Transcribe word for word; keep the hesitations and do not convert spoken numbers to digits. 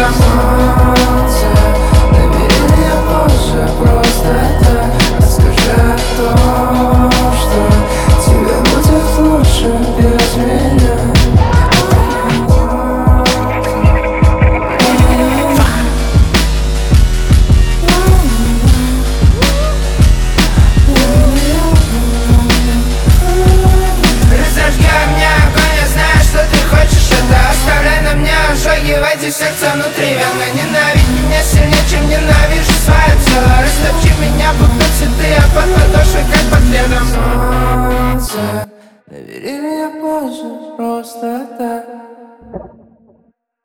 следом. Солнце, набери меня позже, просто так. Расскажи о том, что тебе будет лучше без меня. Разожгай мне огонь, я знаю, что ты хочешь это. Оставляй на мне ожоги в эти сердца внутри вены. Ненавидь меня сильнее, чем ненавижу свое тело. Растопчи меня, будто цветы, а под подошвой, как под пледом. Солнце, набери меня позже, просто так.